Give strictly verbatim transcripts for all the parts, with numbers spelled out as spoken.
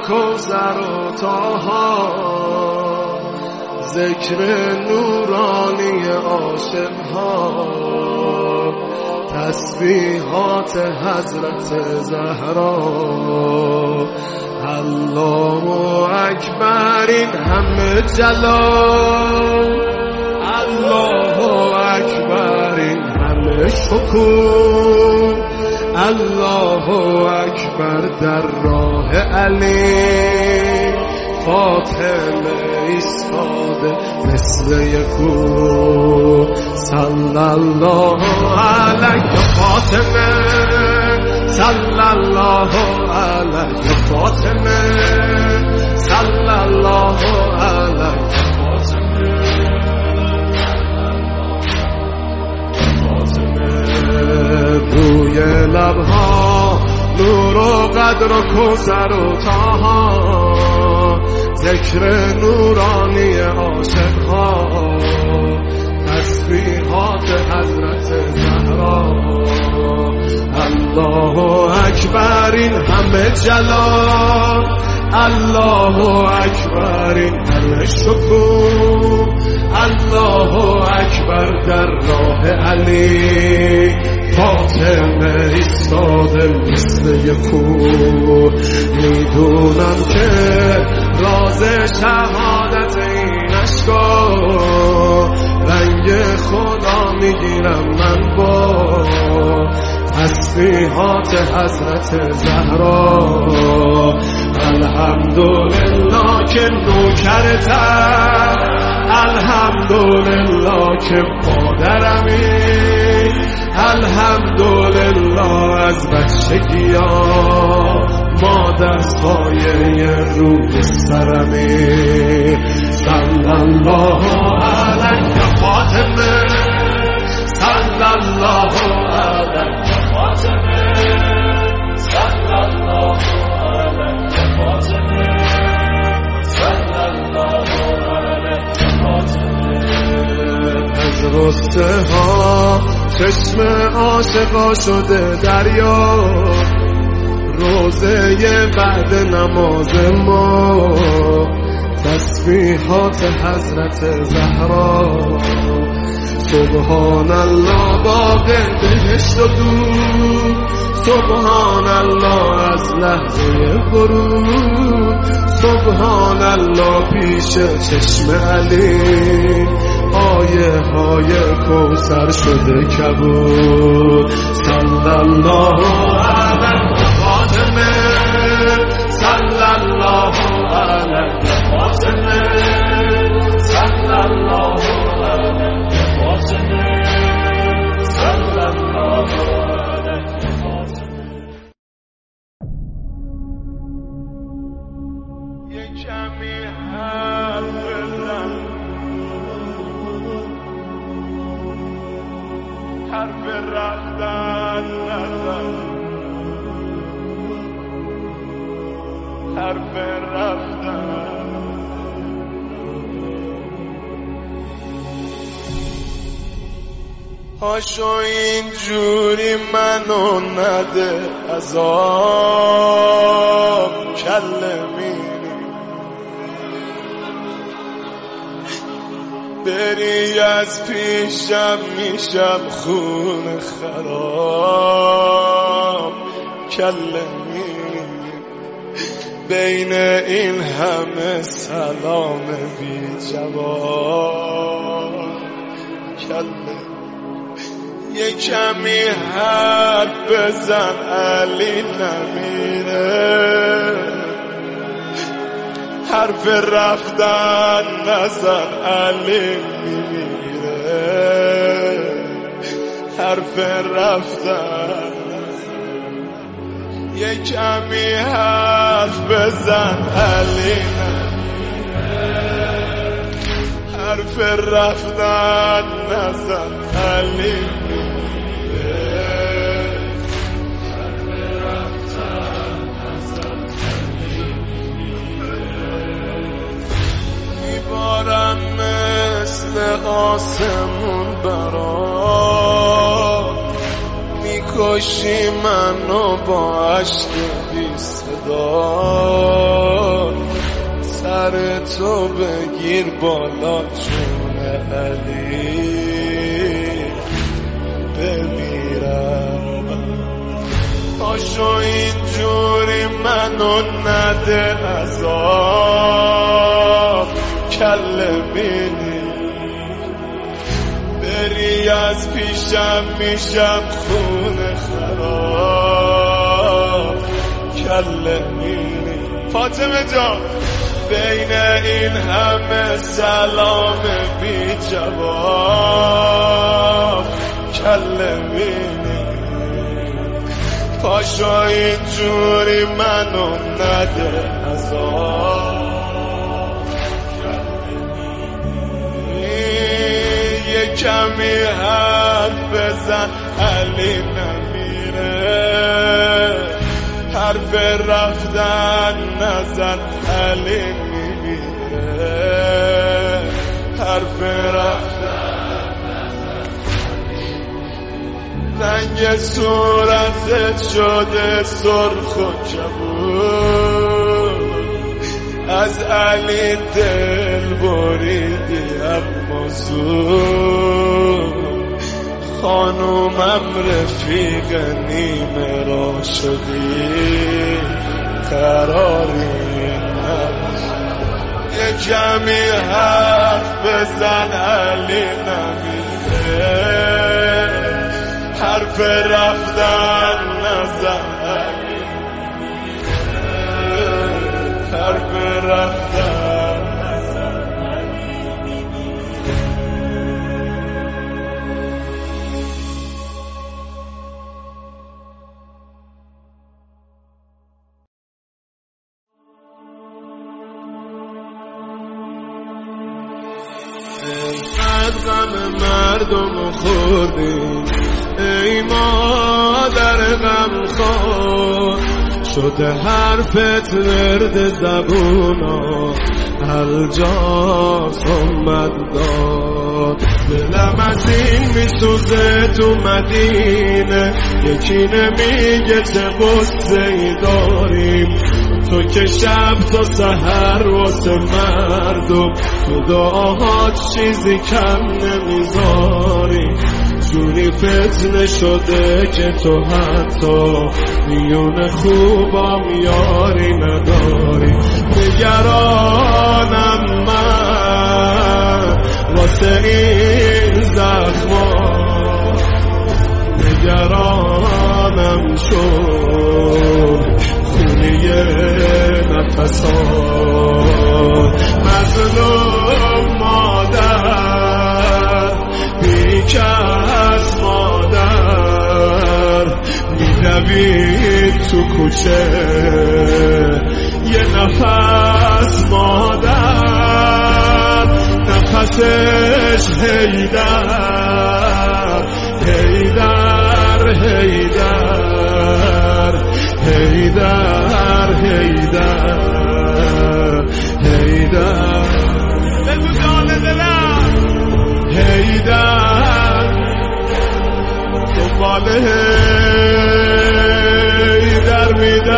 کوثر و طاها، ذکر نورانی عاشقها، تسبیحات حضرت زهرا. الله اکبر این همه جلال، الله اکبر این همه شکوه، الله اکبر در راه علی. فاطمه ایستاده مثل یکو، صلی الله علیه فاطمه، صلی الله علیه فاطمه، صلی الله علیه فاطمه. روی لبها نور و قدر و کوثر و طاها، ذکر نورانی عاشقها، تسبیحات حضرت زهرا. الله اکبر این همه جلال، الله اکبر این همه شکوه، الله اکبر در راه علی. فاطمه ایستاده مثل یکو، میدونم که راز شهادت این اشکا، رنگ خدا میگیرم من با تسبیحات حضرت زهرا. الحمدلله که نوکرتم، الحمدلله که مادرمی، الحمدلله از بچگیا مادر سایه روی سرمی. صلی الله علیه فاطمه، صلی الله علیه فاطمه، صلی الله علیه فاطمه، صلی الله علیه فاطمه. از رسته ها چشم عاشقا شده دریا، روزه بعد نماز ما، تسبیحات حضرت زهرا. سبحان الله باغ بهشت و دور، سبحان الله از لحظه ورود، سبحان الله پیش چشم علی، آیه های کوثر شده کبود. صلی الله علیه فاطمه، صلی الله علیه فاطمه، صلی الله علیه فاطمه، صلی الله علیه فاطمه. یه کمی حرف بزن، حرف رفتن نزن، حرف رفتن. هاشو اینجوری منو نده عذاب، کله میری بری از پیشم میشم خون خراب، کله میری بین این همه سلام بی جواب، کله. یه کمی حرف بزن علی نمیره، حرف رفتن نزن علی میمیره، حرف رفتن نزن. یه کمی حرف بزن علی نمیره، حرف رفتن نزن علی میمیره. میبارم مثل آسمون برا، میکشی منو با عشق بی صدا. خدا سر تو بگیر بالا چون علی بمیرم. پاشو اینجوری منو نده عذاب کله بینی بری از پیشم میشم خون خراب کله بینی. فاطمه جان بین این همه سلام بی جواب کله بینی. پاشو اینجوری منو نده عذاب یه کمی حرف بزن علی نمیره حرف رفتن نزن علی میمیره حرف رفتن رنگ صورتت شده سرخ و کبود از علی دل بریدی اما زود خانومم رفیق نیمه را شدی قراری نباشد. یه کمی حرف بزن علی نمیره حرف رفتن نزن علی حرف رفتن نزن اینقدر غم مردم خوردیم ای مادر غم خور شده حرفت ورد زبونا هر جا صمت داد. دلم از این میسوزه تو مدینه یکی نمیگه چه غصه ای داریم تو که شب تا سحر واسه مردم تو دعاهات چیزی کم نمیذاری جوری فتنه شده که تو حتی میون خوبام یاری نداری. نگرانم من واسه این زخما نگرانم شد خونی نفسان مظلوم مادر بیکس مادر میروید تو کوچه یه نفس مادر نفسش هیدر هیدر هیدر هیدر هیدر هیدر بگو جان دلم هیدر دنبال هیدر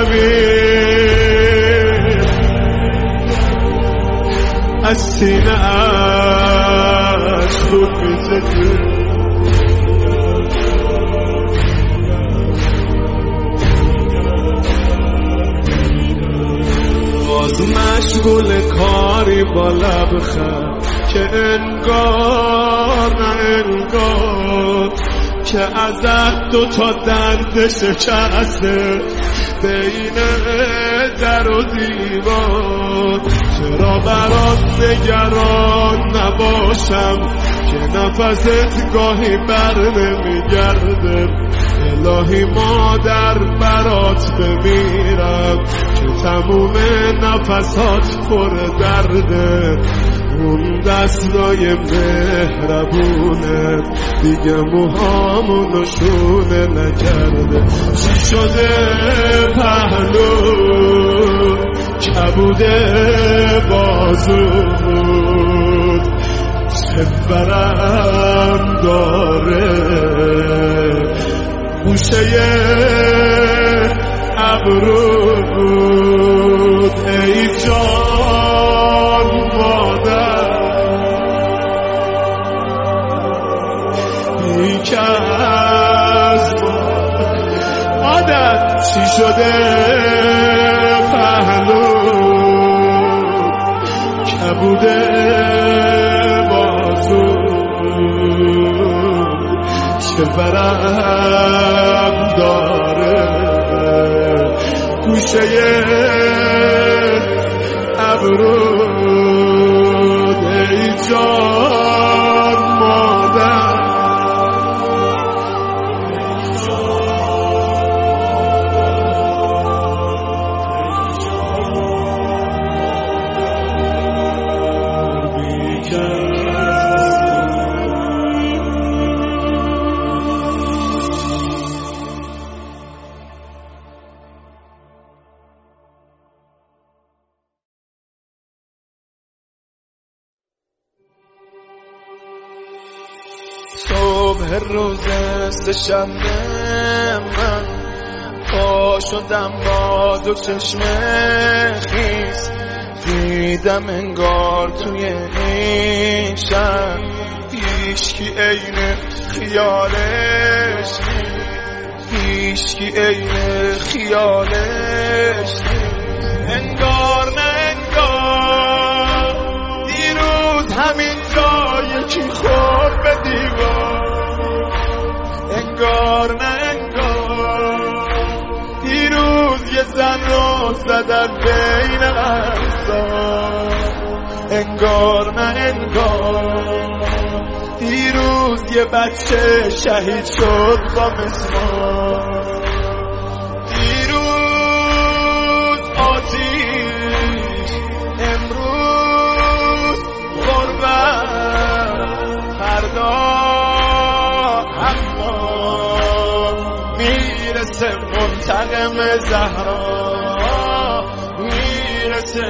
میدوید از سینه اش خود میزدید مشغول کاری با لبخند که انگار نه انگار که ازت دو تا دنده شکسته بین در و دیوار. چرا برات نگران نباشم که نفست گاهی بر نمیگرده الهی مادر برات بمیرم که تموم نفسات پر درده اون دستای مهربونه دیگه موهامونو شونه نکرده چی شده پهلو کبوده بازود چه برم داره گوشه ابرود ای جان مادر ای که از عادت چی شده پهلو کبوده بازو چه ورم داره گوشه ابرود ای جان مادر صبح روز سه‌شنبه من پا شدم با دو چشم خیس دیدم انگار توی این شب هیچکی عین خیالش هیچکی عین خیالش انگار نه انگار دیروز همین جا یکی خورد به دیوار انگار نه انگار دیروز یه زن رو زدن بین اقصا انگار نه انگار دیروز یه بچه شهید شد با مسمار دیروز آتیش امروز غربت فردا اما میرسه منتقم زهرا میرسه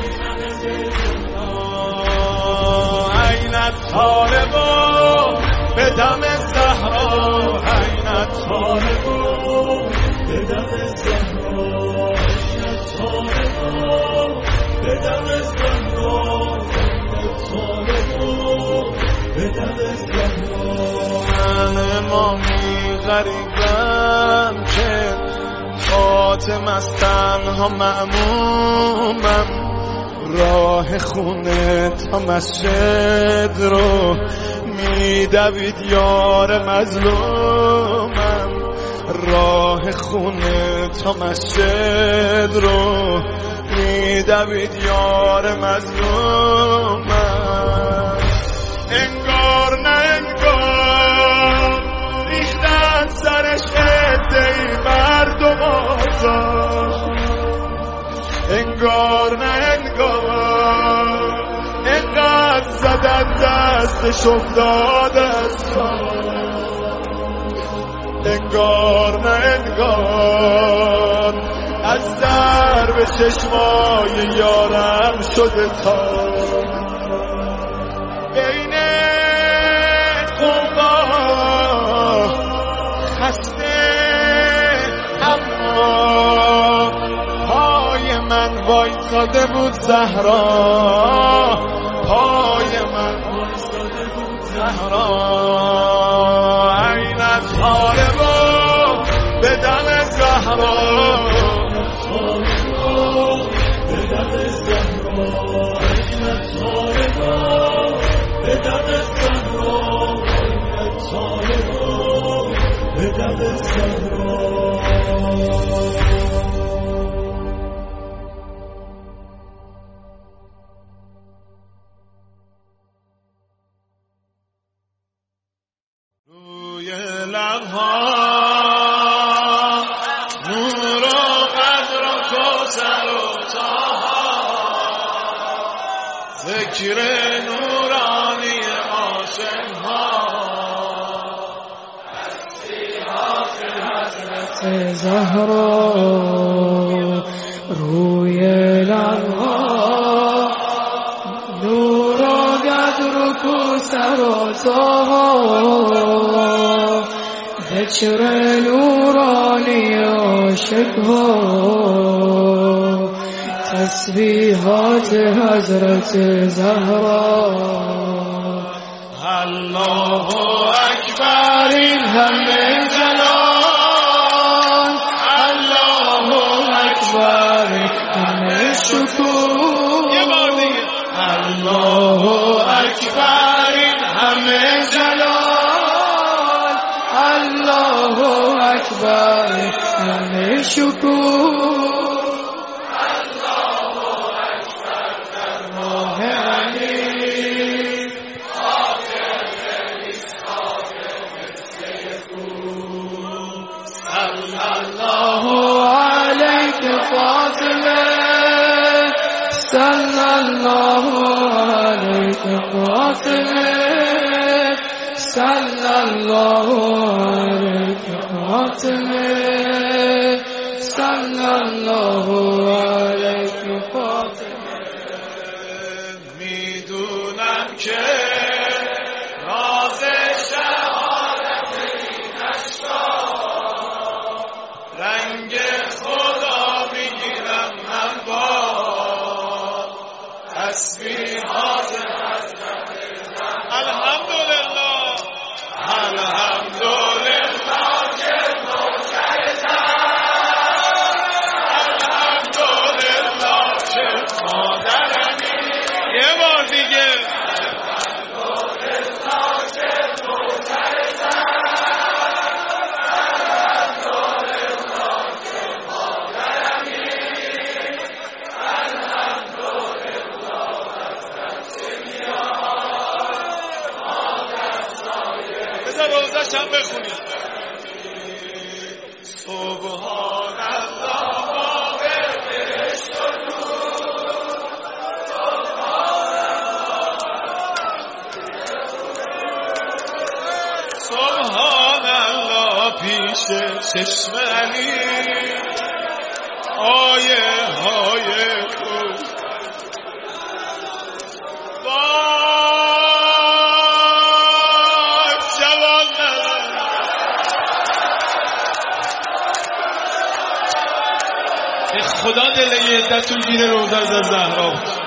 عینت طالبا به دم زهرا عینت طالبا به دم زهرا عینت طالبا به دم زهرا عینت طالبا به دم زهرا من امامی غریبم که خاتم از تنها مأمومم راه خونه تا مسجد رو میدوید یار مظلومم راه خونه تا مسجد رو میدوید یار مظلومم انگار نه انگار ریختن سرش عده‌ای مردم آزاد انگار نه انگار انقدر زدن دستش افتاد از کار انگار نه انگار از در به چشمای یارم شده تا بین قوما خسته اما پای من وایساده بود زهرا پای من وایساده بود زهرا عینت طالبا به دم زهرا به دم زهرا عینت طالبا به دم زهرا عینت طالبا به دم زهرا لبها نور و قدر و کوثر و طه ذکر نورانی عاشقها هستی‌هات حضرت زهرا روی لبها نور و قدر و کوثر و طه ذکر نورانی عاشقها تسبیحات حضرت زهرا الله اکبر این همه جلال الله اکبر همه شکوه یه بار دیگه الله اکبر این همه جلال الله اکبر همه شکوه صلى الله عليك فاطمة صلى الله عليك فاطمة صلى الله عليك فاطمة میدونم که راز شهادت نشتا رنگ خدا میگیرم من با تسبیحات حضرت الحمدلله الحمدلله که نوکرتم الحمدلله که مادرمی یه بار دیگه روزش هم بخونید سبحان الله با بهشت و نور سبحان الله پیش چشم علی آیه های تو خدا دل یه عدتون گیر روزه از زهرا بود.